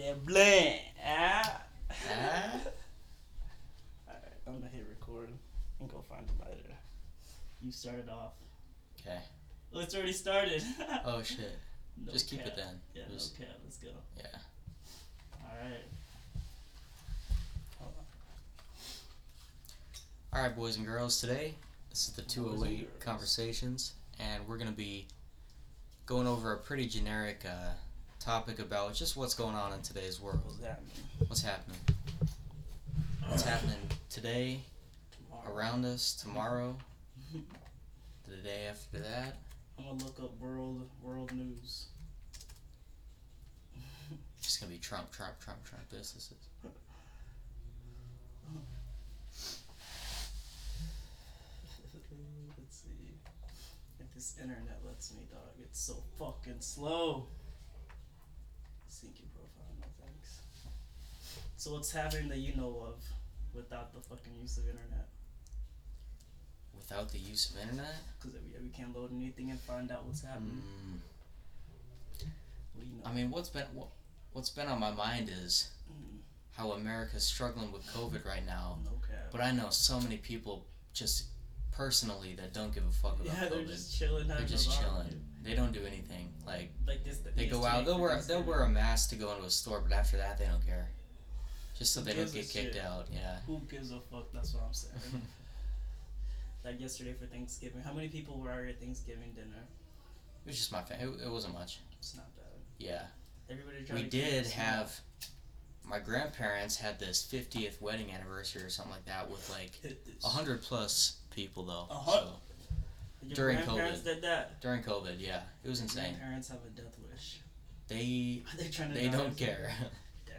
That bland. Ah. Ah? Alright, I'm gonna hit record and go find the lighter. You started off. Okay. Oh, it's already started. Oh shit. No Just keep cap. it then. Yeah, Just, no cap. Let's go. yeah. Alright. Hold Alright, boys and girls, today, this is the Boys and 208 girls. Conversations, and we're going to be going over a pretty generic topic about just what's going on in today's on. world. What's happening? What's happening? What's happening today, Tomorrow. around us, tomorrow, the day after that. I'm gonna look up world news. Just going to be Trump businesses. Let's see. If this internet lets me, dog. It's so fucking slow. Sync your profile, no thanks. So what's happening that you know of without the fucking use of internet? Without the use of internet? Because we can't load anything and find out what's happening. What do you know? I mean, what's been on my mind is how America's struggling with COVID right now. No cap. But I know so many people just personally that don't give a fuck about Yeah, COVID. they're just chilling. They're just chilling. They don't do anything. Like this. they go out. They'll wear a mask to go into a store, but after that they don't care. Just so Who they don't gives a get kicked shit? out. Yeah. Who gives a fuck? That's what I'm saying. Like yesterday for Thanksgiving, how many people were at your Thanksgiving dinner? It was just my family. It wasn't much. It's not bad. Yeah. Everybody tried We to keep did it small. have. My grandparents had this 50th wedding anniversary or something like that with like Hit this. 100 plus people though. Uh-huh. So Your during grandparents COVID. did that. during COVID, yeah, it was insane. Grandparents have a death wish. They Are they trying to they die or don't something? care. Damn.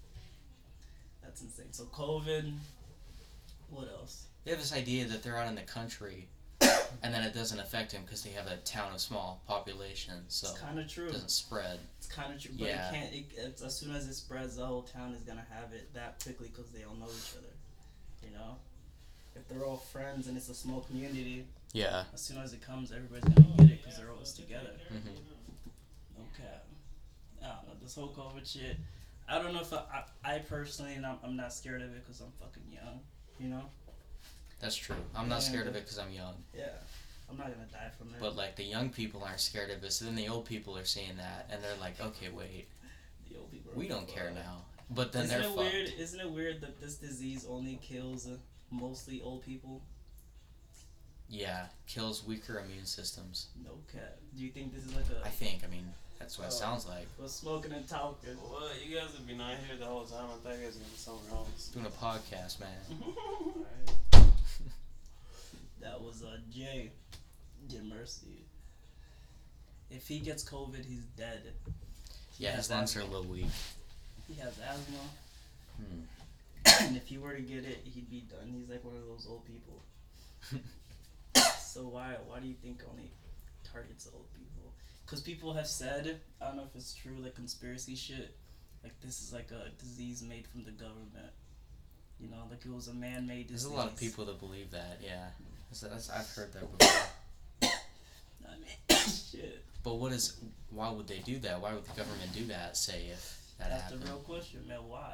That's insane. So COVID. What else? They have this idea that they're out in the country, and then it doesn't affect them because they have a town of small population, so It's kind of true. it doesn't spread. It's kind of true, but Yeah. it can't. It's, as soon as it spreads, the whole town is gonna have it that quickly because they all know each other. You know, if they're all friends and it's a small community, Yeah. as soon as it comes, everybody's gonna get it because they're always together. hmm Okay. I don't know, this whole COVID shit. I don't know if I personally, and I'm not scared of it because I'm fucking young. You know. That's true. I'm not scared of it because I'm young. Yeah. I'm not gonna die from it. But like the young people aren't scared of it, so then the old people are seeing that, and they're like, okay, wait, The old people. we don't care now. But then Isn't they're it fucked. weird? Isn't it weird that this disease only kills mostly old people? Yeah, kills weaker immune systems. No cap. Do you think this is like a? I think. I mean, that's what it sounds like. We're smoking and talking. What? You guys have been out here the whole time. I thought you guys were somewhere else. Doing a podcast, man. Alright. That was Jay. Get mercy. If he gets COVID, he's dead. He Yeah, has his lungs are a asthma. little weak. He has asthma, Hmm. and if he were to get it, he'd be done. He's like one of those old people. So why do you think only targets old people? Because people have said, I don't know if it's true, like conspiracy shit, like this is like a disease made from the government. You know, like it was a man-made There's disease. a lot of people that believe that, yeah. I've heard that before. I mean, shit. But why would they do that? Why would the government do that, say, if that That's happened? the real question, man. Why?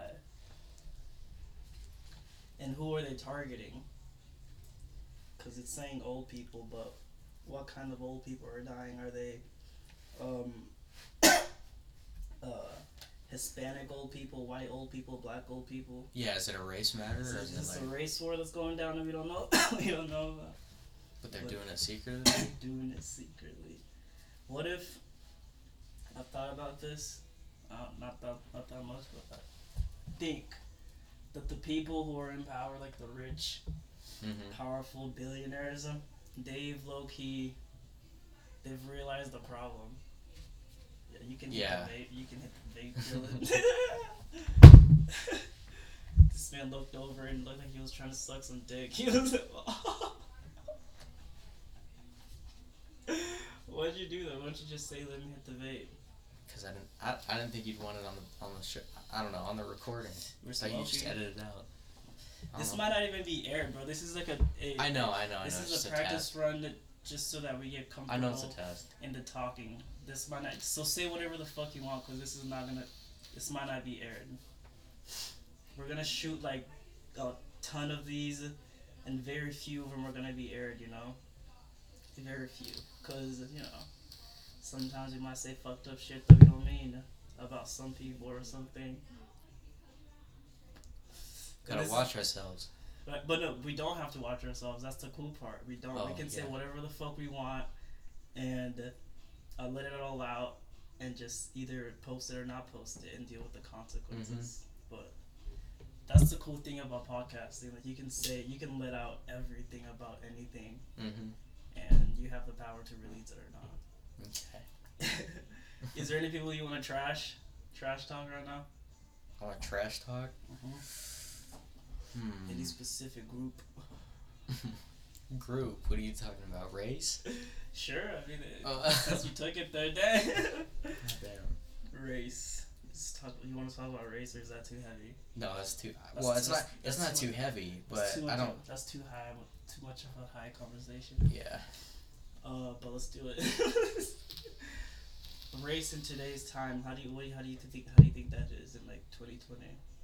And who are they targeting? Because it's saying old people, but what kind of old people are dying? Are they Hispanic old people, white old people, black old people? Yeah, is it a race matter, or Is is this it a like... race war that's going down and we don't know? We don't know about? But they're doing it secretly? Doing it secretly. What if, I thought about this, not that much, but I think that the people who are in power, like the rich, Mm-hmm. powerful billionaires, they've low-key, they've realized the problem. Yeah, you can hit Yeah. the vape, you can hit the vape, feel it. This man looked over and looked like he was trying to suck some dick. He was Why'd you do that? Why don't you just say, let me hit the vape? Because I didn't think you'd want it on the show. I don't know, on the recording. We're So you just smoking. edit it out. I This don't might not even be aired, bro. This is like a I know. This It's is just a a practice test. run just so that we get I know comfortable it's a test. into talking. This might not. So say whatever the fuck you want, cause this is not gonna. this might not be aired. We're gonna shoot like a ton of these, and very few of them are gonna be aired. You know, very few, cause you know sometimes we might say fucked up shit that we don't mean about some people or something. Gotta watch ourselves. But no, we don't have to watch ourselves. That's the cool part. We don't. Oh, we can say yeah. whatever the fuck we want, and let it all out, and just either post it or not post it, and deal with the consequences. But that's the cool thing about podcasting. Like you can let out everything about anything, and you have the power to release it or not. Okay. Is there any people you want to trash talk right now? I want trash talk. Any specific group? Group? What are you talking about? Race? Sure. I mean, since you took it there, Damn. Race. You want to talk about race, or is that too heavy? No, that's too. That's well, too- it's not. It's that's not too too much- heavy, but I don't. That's too high. Too much of a high conversation. Yeah. But let's do it. Race in today's time. How do you think that is in like 2020?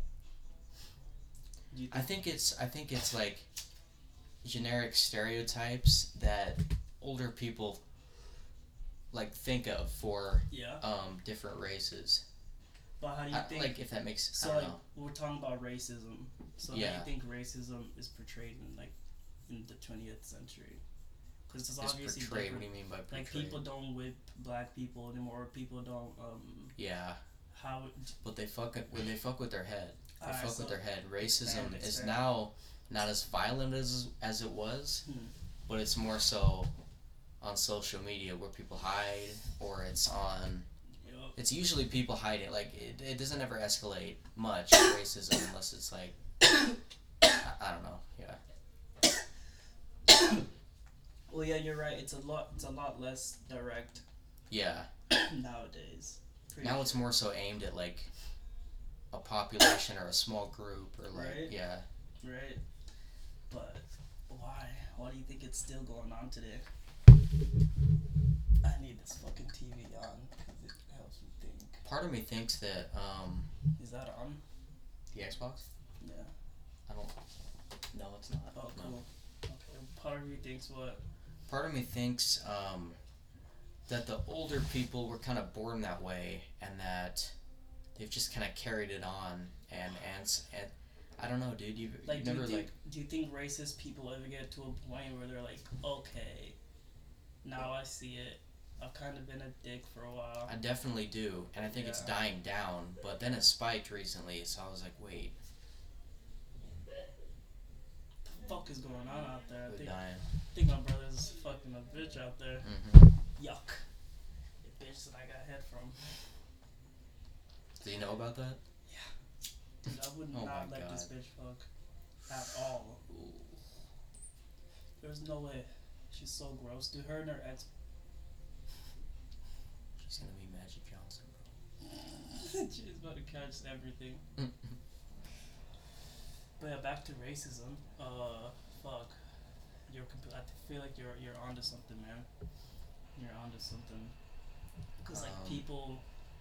I think it's like generic stereotypes that older people like think of for Yeah. different races. But how do you think? Like if that makes So I like don't know. we're talking about racism. So Yeah. how do you think racism is portrayed in the 20th century? Because it's It's obviously portrayed. different. What do you mean by portrayed? Like people don't whip black people anymore. People don't Yeah, how but they fuck with their head. They Alright, fuck so- with their head. Racism fair, is fair. now not as violent as it was, Hmm. but it's more so on social media where people hide, or it's on. you know, It's usually people hiding. Like it doesn't ever escalate much racism unless it's like I don't know. Yeah. well yeah, you're right. It's a lot less direct Yeah. nowadays. Pretty Now it's more so aimed at like a population or a small group or like Right. yeah. right. But why? Why do you think it's still going on today? I need this fucking TV on because it helps me think. Part of me thinks that Is that on? the Xbox. Yeah. I don't. No, it's not. Oh, No. cool. Okay. Part of you thinks what? Part of me thinks that the older people were kind of born that way, and that they've just kind of carried it on, and I don't know, dude. You've never Do you think racist people ever get to a point where they're like, okay, now I see it. I've kind of been a dick for a while. I definitely do, and I think it's Yeah. dying down. But then it spiked recently, so I was like, wait, The fuck is going on out there? we're dying. I think my brother's fucking a bitch out there. Yuck. The bitch that I got head from. Do you know about that? Dude, I would Oh not my let this God. bitch fuck at all. There's no way. She's so gross. Dude, her and her ex. She's gonna be Magic Johnson, bro. She's about to catch everything. But yeah, back to racism. Fuck. I feel like you're onto something, man. You're onto something. Cause like people,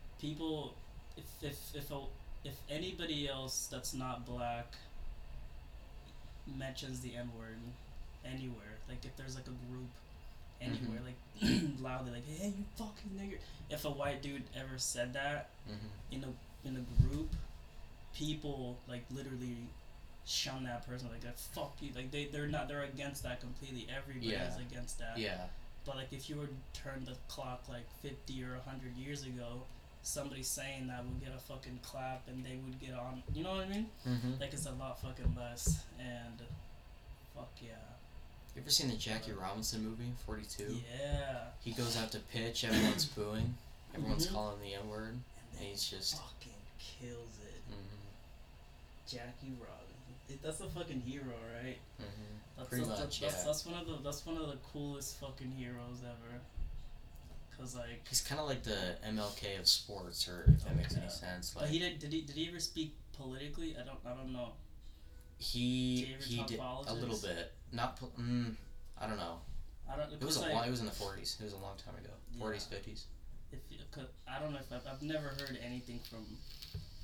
if anybody else that's not black mentions the N word anywhere, like if there's like a group anywhere, like loudly, like hey you fucking nigger. If a white dude ever said that in a group, people like literally shun that person like that. Fuck you. Like they're against that completely. Everybody is against that. Yeah. But like if you were to turn the clock like 50 or 100 years ago, somebody saying that would get a fucking clap and they would get on. You know what I mean? Like it's a lot fucking less. And fuck yeah. You ever seen the Jackie Robinson movie, 42? Yeah. He goes out to pitch, everyone's booing, everyone's Mhm. calling the N word, And and then he's just. fucking kills it. Jackie Robinson. That's a fucking hero, right? Pretty much, yeah. That's one of the coolest fucking heroes ever. Cause like. He's kind of like the MLK of sports, or if that makes any Okay. sense. But Like did he ever speak politically? I don't know. he Did he ever talk did a politics? little bit. Not. I don't know. I don't. It was like, It was in the 40s. It was a long time ago. 40s, 50s. Cause I don't know if I've never heard anything from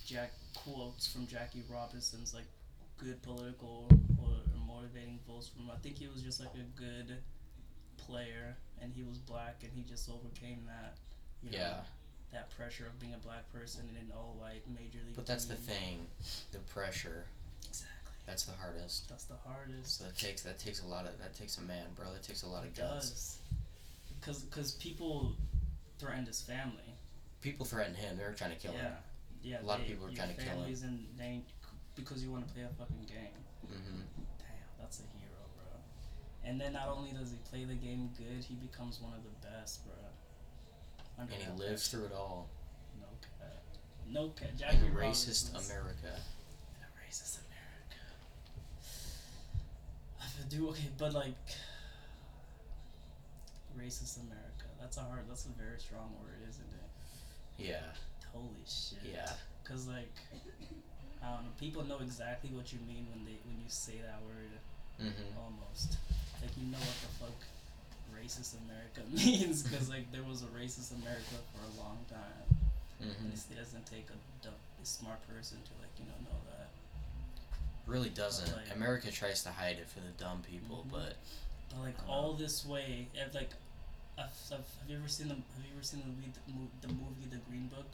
quotes from Jackie Robinson's like good political or motivating votes from him. I think he was just like a good player, and he was black, and he just overcame that. You know, Yeah. that pressure of being a black person in an all white major league. But that's the team. thing, the pressure. Exactly. That's the hardest. That's the hardest. So that takes a man, bro. That takes a lot of It guts. does. Cause people threatened his family. People threatened him. They were trying to kill him. Yeah. A lot of people were trying to kill him. Families and they because you want to play a fucking game. Mm-hmm. Damn, that's a hero, bro. And then not only does he play the game good, he becomes one of the best, bro. And he lives through it all. No cap. In Jackie a racist Robinson's- America. In a racist America. Okay, but like racist America. That's a very strong word, isn't it? Yeah. Holy shit. Yeah. Cause like, I don't know. People know exactly what you mean when you say that word. Mm-hmm. Almost. Like you know what the fuck racist America means. Cause like there was a racist America for a long time. Mm-hmm. And it doesn't take a smart person to like know that. Really doesn't. Like- America tries to hide it for the dumb people, Mhm. but But like I don't all know. this way, like, have you ever seen the movie The Green Book?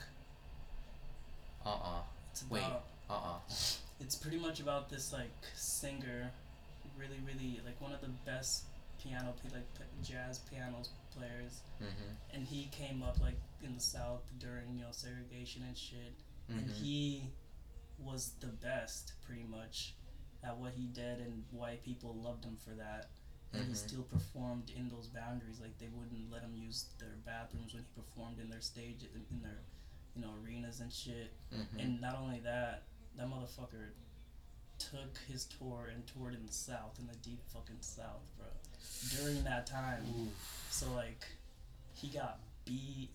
It's Wait. about it's pretty much about this like singer, really like one of the best jazz piano players, Mm-hmm. and he came up like in the South during segregation and shit, and Mm-hmm. he was the best pretty much at what he did, and white people loved him for that. And he Mhm. still performed in those boundaries. Like they wouldn't let him use their bathrooms when he performed in their stage in their arenas and shit. Mm-hmm. And not only that motherfucker took his tour and toured in the South, in the deep fucking South, bro. During that time. Oof. So like he got beat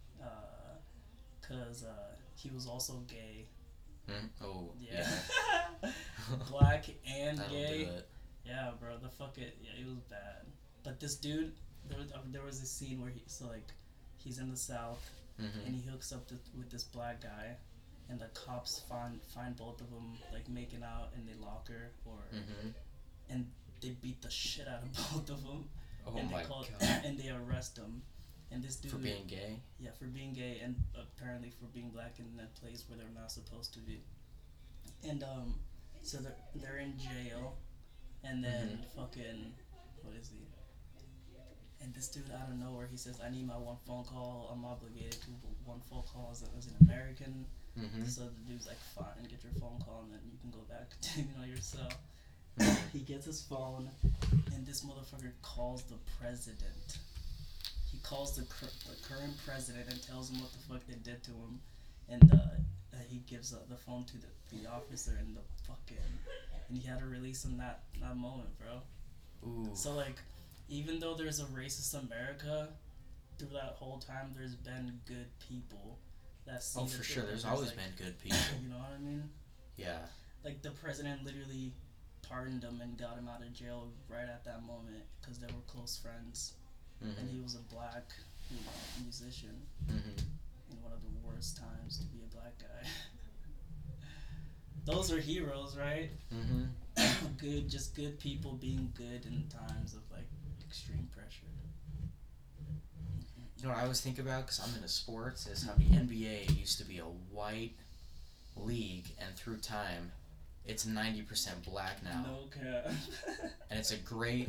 cuz he was also gay. Mm. Oh. Yeah. Yeah. Black and That'll gay. do it. Yeah, bro, it was bad. But this dude, there was a scene where he's in the South, Mm-hmm. and he hooks up with this black guy, and the cops find both of them like making out in the locker, Mm-hmm. and they beat the shit out of both of them, Oh and my they god. and they arrest him, and this dude For being gay. yeah, for being gay, and apparently for being black in a place where they're not supposed to be, and so they're in jail. And then fucking, what is he? And this dude out of nowhere, he says, "I need my one phone call. I'm obligated to one phone call as an American." Mm-hmm. So the dude's like, "Fine, get your phone call, and then you can go back to your cell." He gets his phone, and this motherfucker calls the president. He calls the current president and tells him what the fuck they did to him, and he gives the phone to the officer, and and he had to release him that moment, bro. Ooh. So like, even though there's a racist America, through that whole time there's been good people that see. Oh, that for there- sure. that There's there's, always like, been good people. You know what I mean? Yeah. Like the president literally pardoned him and got him out of jail right at that moment because they were close friends, and Mm-hmm. he was a black, musician Mm-hmm. in one of the worst times to be a black guy. Those are heroes, right? Mm-hmm. Just good people being good in times of like extreme pressure. You know what I always think about, because I'm into sports, is how the NBA used to be a white league, and through time, it's 90% black now. No cap. And it's a great,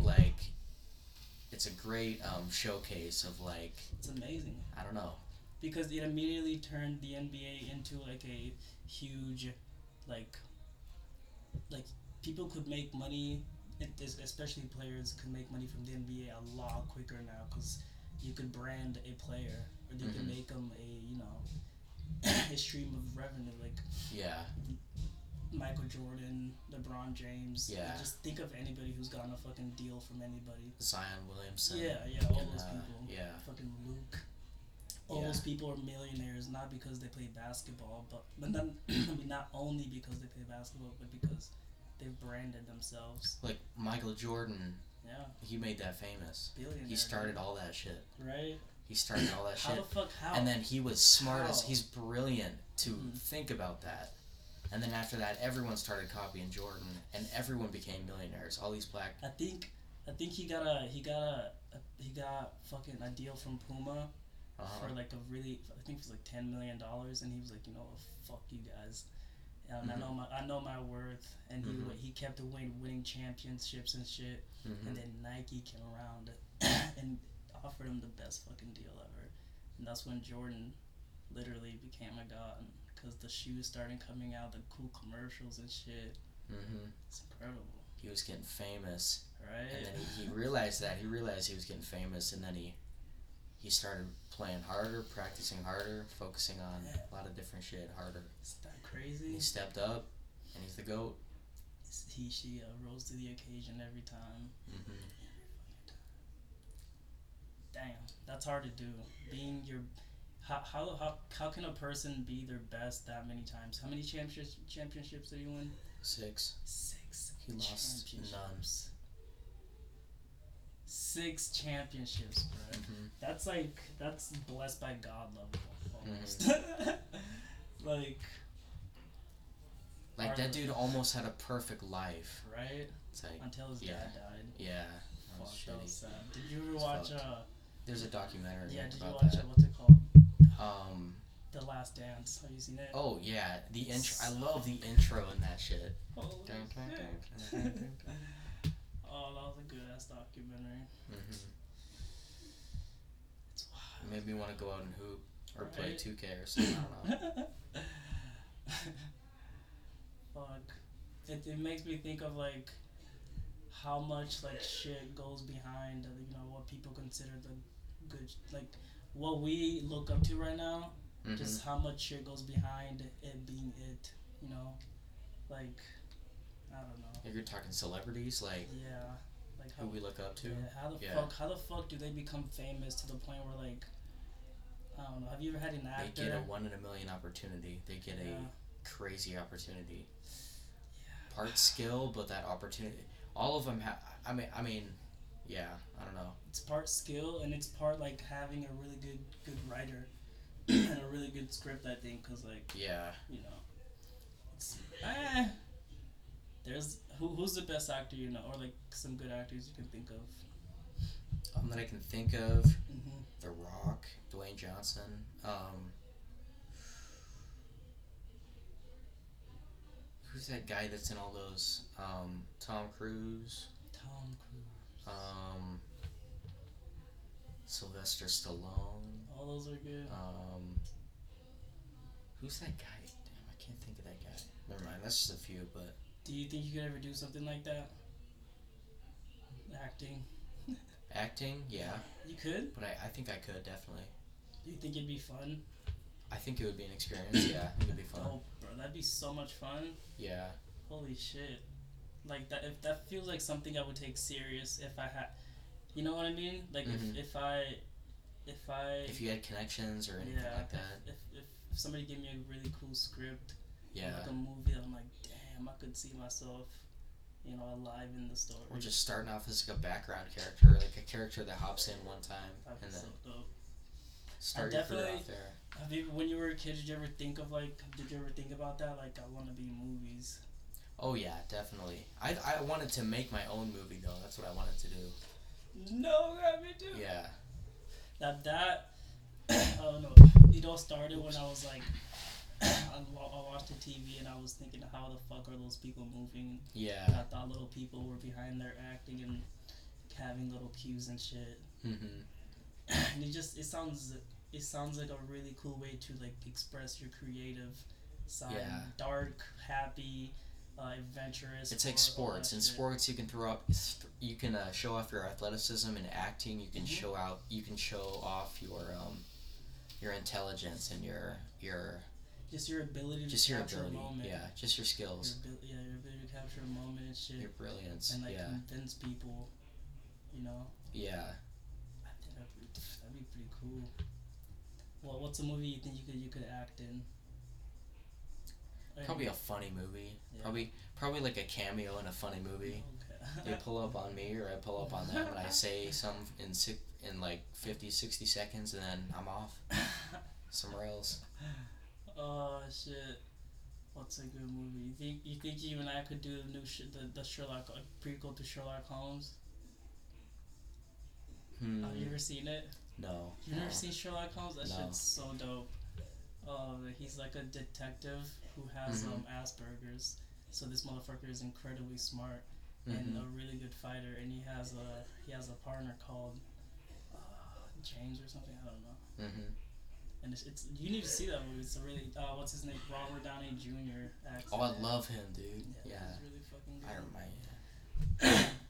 showcase of, like, It's amazing I don't know. because it immediately turned the NBA into like a huge, like people could make money, especially players could make money from the NBA a lot quicker now because you could brand a player or they could Mhm. make them a stream of revenue like Yeah. Michael Jordan, LeBron James. Yeah. Just think of anybody who's gotten a fucking deal from anybody. Zion Williamson. Yeah, all and, those people. Yeah. Fucking Luke. All Yeah. those people are millionaires not because they play basketball, but not only because they play basketball, but because they've branded themselves. Like, Michael Jordan, Yeah, he made that famous. billionaire. He started all that shit. right? He started all that How shit. the fuck? How? And then he was smart as How? he's brilliant to Mhm. think about that. And then after that, everyone started copying Jordan, and everyone became millionaires. All these black. I think he got fucking a deal from Puma for like a really, I think it was like $10 million, and he was like, you know, fuck you guys. And I know my worth, and he kept winning championships and shit. And then Nike came around and offered him the best fucking deal ever, and that's when Jordan literally became a god, because the shoes started coming out, the cool commercials and shit. It's incredible. He was getting famous, right? And then he realized that. He realized he was getting famous, and then he started playing harder, practicing harder, focusing on a lot of different shit harder. Is that crazy? And he stepped up, and he's the GOAT. She rose to the occasion every time. Damn, that's hard to do. Being your, how can a person be their best that many times? How many championships did he win? 6. 6. He lost none. 6 championships, bro. That's blessed by God level almost. Like that dude almost had a perfect life. Right? It's like, until his dad died. Yeah. Fuck, that was sad. Did you ever It's watch fucked. There's a documentary did you about watch that. what's it called? The Last Dance. Have you seen it? Oh yeah, the intro. I love the intro in that shit. Oh, that was a good ass documentary. It's wild. It made me want to go out and hoop or play 2K or something. I don't know. Fuck. It makes me think of like how much like shit goes behind what people consider the good, like what we look up to right now. Just how much shit goes behind it being it, like I don't know. If you're talking celebrities, like like who we look up to. How the fuck do they become famous to the point where like I don't know. Have you ever had an actor? They get a 1 in a million opportunity. They get a crazy opportunity. Yeah. Part skill, but that opportunity. All of them have. I mean, yeah. I don't know. It's part skill and it's part like having a really good writer and a really good script. I think, cause like it's there's who's the best actor or like some good actors you can think of. That I can think of. The Rock, Dwayne Johnson. Who's that guy that's in all those? Tom Cruise. Sylvester Stallone. All those are good. Who's that guy? Damn, I can't think of that guy. Never mind, that's just a few, but... Do you think you could ever do something like that? Acting? Yeah. You could? But I think I could, definitely. Do you think it'd be fun? I think it would be an experience, yeah. It would be fun. Oh, bro, that'd be so much fun. Yeah. Holy shit. Like, that feels like something I would take serious if I had... You know what I mean? Like, if you had connections or anything like that. If somebody gave me a really cool script, like a movie, I'm like, damn, I could see myself, alive in the story. Or just starting off as like a background character, like a character that hops in one time and then start your career off there. When you were a kid, did you ever think about that? Like, I want to be in movies. Oh yeah, definitely. I wanted to make my own movie though. That's what I wanted to do. No, me too. Yeah. That I don't know. It all started when I was like, I watched the TV and I was thinking, how the fuck are those people moving? Yeah. And I thought little people were behind their acting and having little cues and shit. And it sounds like a really cool way to like express your creative side. Yeah. Dark, happy, adventurous. It's like sports. In sports, you can show off your athleticism. In acting, you can show off your intelligence and your just your ability to capture a moment. Yeah, just your skills. Your ability to capture a moment and shit. Your brilliance. And like convince people, Yeah. I think that'd be pretty cool. Well, what's a movie you think you could act in? Probably a funny movie. Yeah. Probably like a cameo in a funny movie. Okay. They pull up on me or I pull up on them and I say some in like 50, 60 seconds, and then I'm off somewhere else. Oh shit. What's a good movie? You think you and I could do the new the Sherlock prequel to Sherlock Holmes? Have you ever seen it? No. You've never seen Sherlock Holmes? That No. shit's so dope. He's like a detective who has Asperger's. So this motherfucker is incredibly smart and a really good fighter, and he has a partner called James or something. I don't know. And it's you need to see that movie. It's a really what's his name? Robert Downey Jr. acts. Oh, I love him, dude. Yeah. He's really fucking good. Iron Man. Iron Man.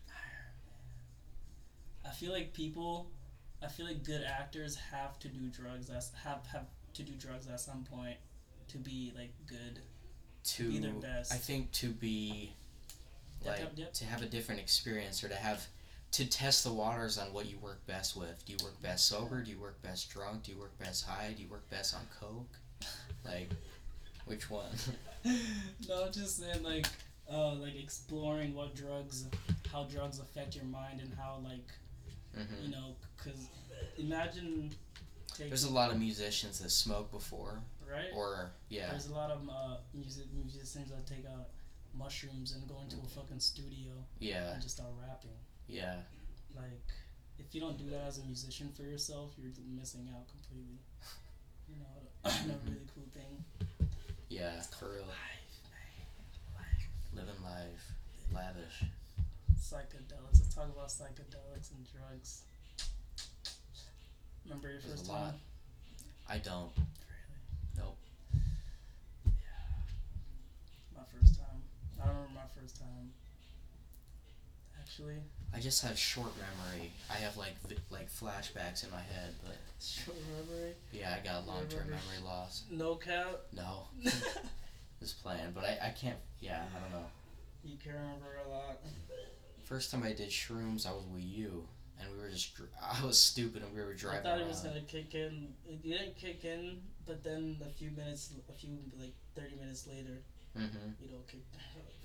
I feel like good actors have to do drugs. Have to do drugs at some point to be like good. To be their best. I think to be like to have a different experience, or to test the waters on what you work best with. Do you work best sober? Do you work best drunk? Do you work best high? Do you work best on coke? Like, which one? No, I'm just saying like exploring how drugs affect your mind, and how like you know, because imagine there's a lot of musicians that smoke before, right? Or there's a lot of musicians that take mushrooms and go into a fucking studio and just start rapping. Yeah. Like, if you don't do that as a musician for yourself, you're missing out completely. You know, a really cool thing. Yeah, for real. Life. Living life. Lavish. Psychedelics. Let's talk about psychedelics and drugs. Remember your first time? Lot. I don't. Really? Nope. Yeah. My first time. I don't remember my first time. Actually. I just have short memory. I have like flashbacks in my head, but short memory. Yeah, I got long-term memory loss. No cap. No. Just playing, but I can't. Yeah, I don't know. You can remember a lot. First time I did shrooms, I was with you, and we were I was stupid, and we were driving. I thought around. It was gonna kick in. It didn't kick in, but then a few like 30 minutes later, you know, kicked.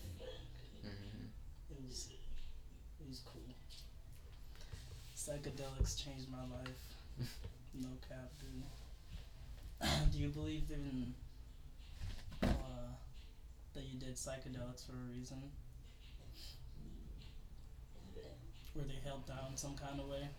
It was cool. Psychedelics changed my life. No cap, dude. Do you believe in that you did psychedelics for a reason? Were they helped out in some kind of way?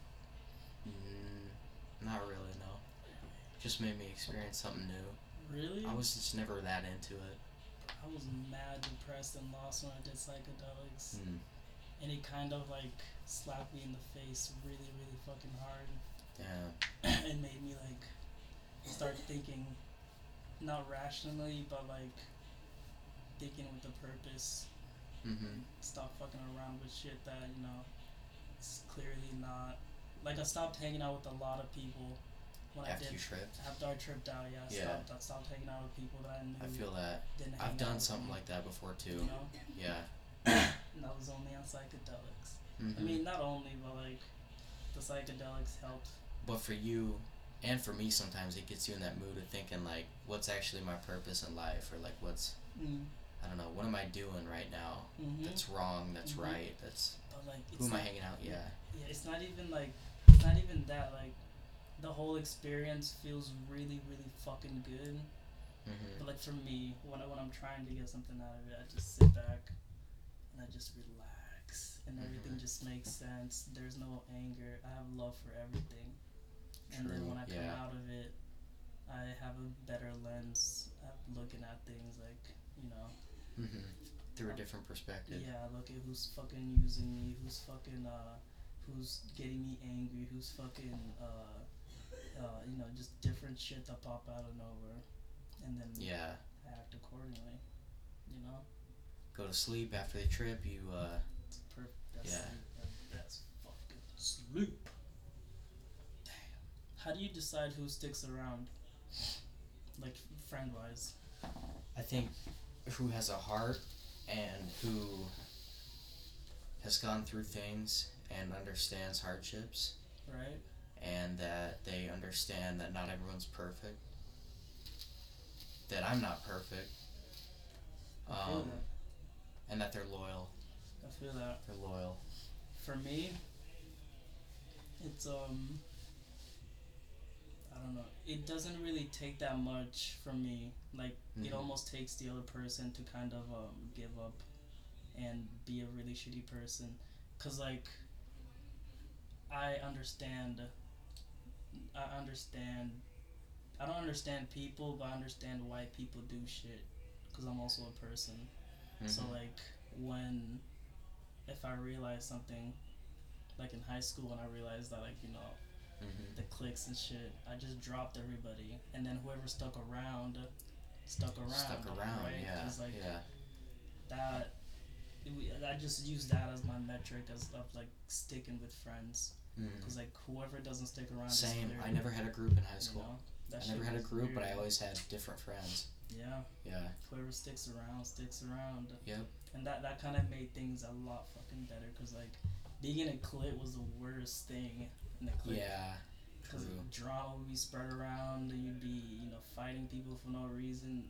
Not really, no. Just made me experience something new. Really? I was just never that into it. I was mad depressed and lost when I did psychedelics. And it kind of like slapped me in the face really, really fucking hard. Yeah. It made me like start thinking, not rationally, but like thinking with a purpose. Stop fucking around with shit that, you know, it's clearly not. Like, I stopped hanging out with a lot of people when After you tripped? After I tripped out, yeah. I stopped hanging out with people that I knew. I feel that. Didn't I've hang done out something with like that before too. You know? Yeah. And that was only on psychedelics. I mean, not only, but like the psychedelics helped. But for you, and for me, sometimes it gets you in that mood of thinking like, what's actually my purpose in life, or like what's, I don't know, what am I doing right now? That's wrong. That's right. That's. But like, who am I hanging out? Yeah. Yeah, it's not even that. Like, the whole experience feels really, really fucking good. But like for me, when I'm trying to get something out of it, I just sit back and I just relax, and everything just makes sense. There's no anger. I have love for everything. And then when I come out of it, I have a better lens at looking at things, like, you know. Through a different perspective. Yeah, look at who's fucking using me, who's fucking who's getting me angry, who's fucking you know, just different shit that pop out of nowhere. And then act accordingly, you know. Go to sleep after the trip. You That's that's fucking sleep. Damn. How do you decide who sticks around, like friend wise? I think who has a heart and who has gone through things and understands hardships. Right. And that they understand that not everyone's perfect. That I'm not perfect. I feel that. And that they're loyal. I feel that. They're loyal. For me, It's I don't know. It doesn't really take that much from me. Like it almost takes the other person to kind of give up and be a really shitty person, cause like I understand. I understand. I don't understand people, but I understand why people do shit. Cause I'm also a person. So like when if I realize something, like in high school when I realized that like the cliques and shit, I just dropped everybody, and then whoever stuck around, right? Yeah, 'Cause, like yeah. that. I just use that as my metric as of like sticking with friends. Cause like whoever doesn't stick around. Same. Is clear, I never had a group in high school. That I shit never had a was group, weird. but I always had different friends. Yeah. Yeah. Whoever sticks around sticks around. Yep. And that kind of made things a lot fucking better. Cause like being in a clique was the worst thing in the clique. Yeah. Because True. drama would be spread around, and you'd be, fighting people for no reason.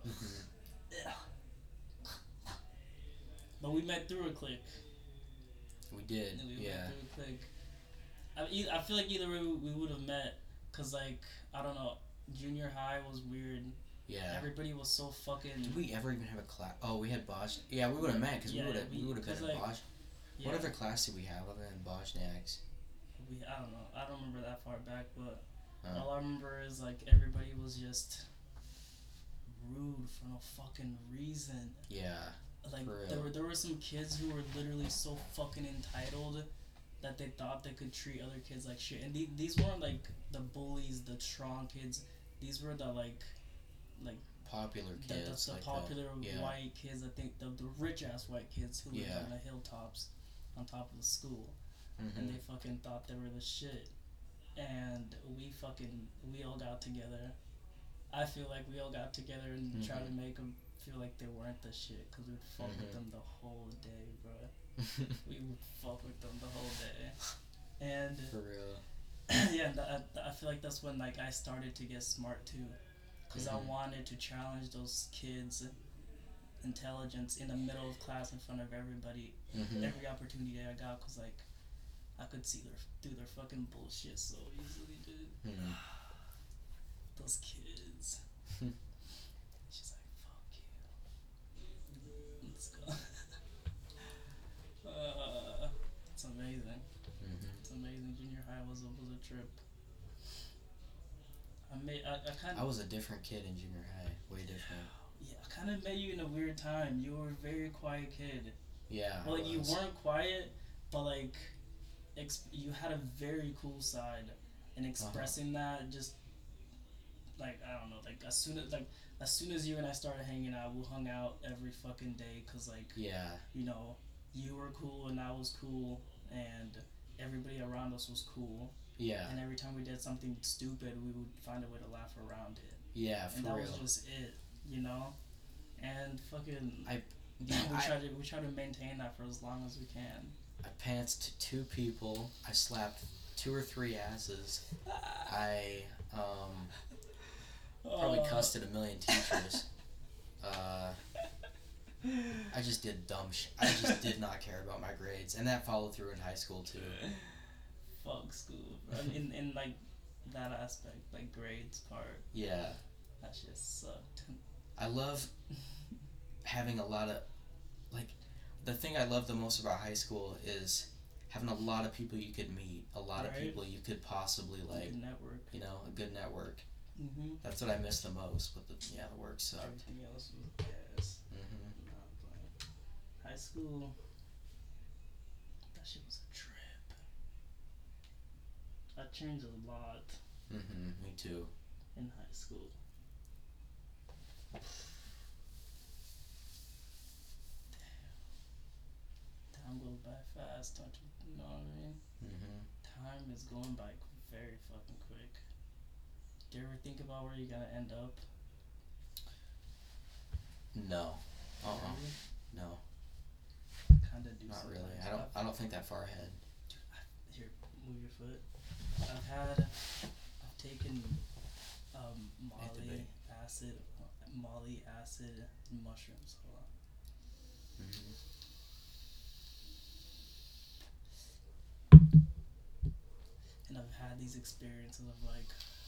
But we met through a clique. We did. We Yeah. met through a clique. I feel like either way we would have met, cause like I don't know, junior high was weird. Yeah. Everybody was so fucking. Did we ever even have a class? Oh, we had Bosch. Yeah, we would have met because we would have been in like, Bosch. Yeah. What other class did we have other than Bosniaks? I don't know. I don't remember that far back, but Oh. all I remember is like everybody was just rude for no fucking reason. Yeah. Like for real. there were some kids who were literally so fucking entitled that they thought they could treat other kids like shit. And these weren't like the bullies, the strong kids. These were the like popular kids. the like popular yeah. white kids. I think the rich ass white kids who lived Yeah. on the hilltops, on top of the school, Mhm. and they fucking thought they were the shit. And we all got together. I feel like we all got together and tried to make them feel like they weren't the shit, cause we'd fuck with them the whole day, bro. We would fuck with them the whole day, and For real. yeah, I feel like that's when like I started to get smart too, cause I wanted to challenge those kids' intelligence in the middle of class in front of everybody, every opportunity I got, cause like I could see through their fucking bullshit so easily, dude. Those kids. She's like, fuck you. Let's go. It's amazing. It's amazing. Junior high was a trip. I was a different kid in junior high. Way different. Yeah, I kind of met you in a weird time. You were a very quiet kid. Yeah. Well, like, you weren't quiet, but like, you had a very cool side, and expressing that just, like, I don't know, like as soon as you and I started hanging out, we hung out every fucking day, cause like, yeah, you were cool and I was cool, and everybody around us was cool. Yeah. And every time we did something stupid, we would find a way to laugh around it. Yeah, for and that real. was just it, And fucking, we try to maintain that for as long as we can. I pantsed 2 people. I slapped 2 or 3 asses. I probably cussed at a million teachers. I just did dumb shit. I just did not care about my grades, and that followed through in high school too. Fuck school, bro. in like that aspect, like grades part. Yeah. That shit sucked. I love having a lot of, like, the thing I love the most about high school is having a lot of people you could meet, a lot of people you could possibly like, a good network. A good network. Mm-hmm. That's what I miss the most. But the work sucked. Everything else was gas. High school, that shit was a trip. I changed a lot. Me too. In high school. Time goes by fast, don't you know what I mean? Time is going by very fucking quick. Do you ever think about where you're gonna end up? No. Really? No. Kinda do. Not really. I don't think that far ahead. Here, move your foot. I've taken Molly, acid, and mushrooms. Hold on. had these experiences of like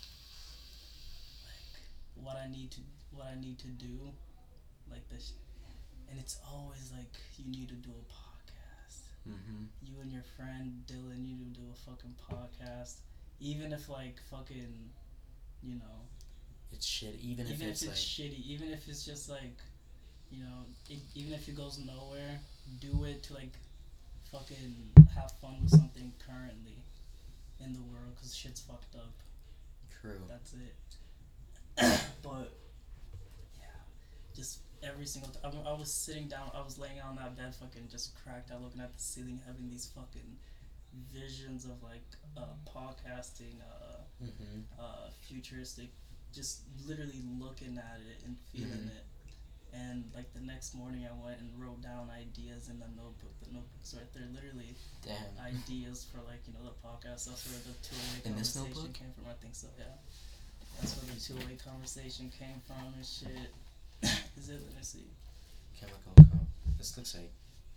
what I need to do, like this, and it's always like you need to do a podcast. Mm-hmm. You and your friend Dylan, you need to do a fucking podcast, even if like fucking, you know, It's shit. Even if it's like shitty, even if it's just like, you know, even if it goes nowhere, do it to like fucking have fun with something currently in the world, cause shit's fucked up. true. That's it. But yeah, just every single time I was sitting down, I was laying on that bed, fucking just cracked out, looking at the ceiling, having these fucking visions of like podcasting, Mm-hmm. futuristic, just literally looking at it and feeling Mhm. it. And like the next morning, I went and wrote down ideas in the notebook. The notebook's right there, literally Damn. ideas for like, you know, the podcast. That's where the two-way In this conversation notebook? came from. I think so. Yeah, that's where the two-way conversation came from and shit. Is it? Let me see. Chemical. This looks like.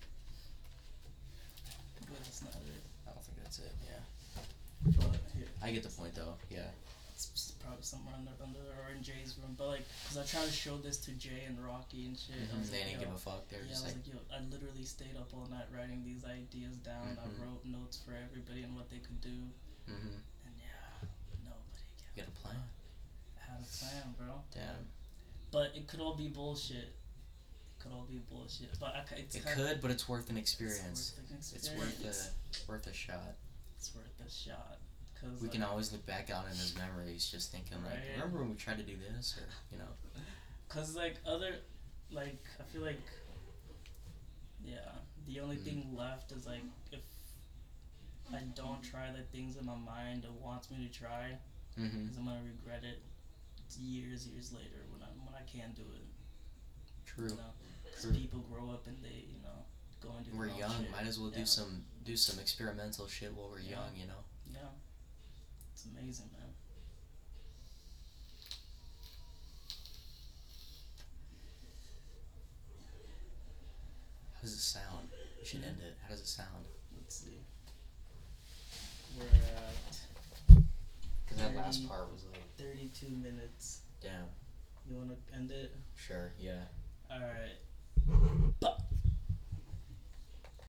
But it's not it. I don't think that's it. Yeah. But here, I get the point though. Yeah. it's probably somewhere under or in Jay's room. But like, cause I tried to show this to Jay and Rocky and shit. I was They like, didn't yo, give a fuck. They were yeah, just I was like, like, yo, I literally stayed up all night writing these ideas down. I Mhm. wrote notes for everybody and what they could do. mm-hmm. And yeah, nobody You got a plan. had a plan, bro. Damn. But it could all be bullshit. It could all be bullshit. But it's It kind could, but it's worth an experience. It's It's worth a shot. It's worth a shot. Cause We like, can always look back on it as memories, just thinking like, Right. remember when we tried to do this, or you know. Cause like other, like I feel like, yeah, the only thing left is like if I don't try the things in my mind that wants me to try, Mm-hmm. because I'm gonna regret it years later when I can't do it. True. You know, 'cause True. people grow up and they, you know, go and do We're their own young. shit. Might as well Yeah. do some experimental shit while we're Yeah. young. You know. Yeah, it's amazing, man. How does it sound? We should end it. How does it sound? Let's see. We're at Because that 30. last part was like, 32 minutes. damn. You wanna end it? Sure. Yeah. All right.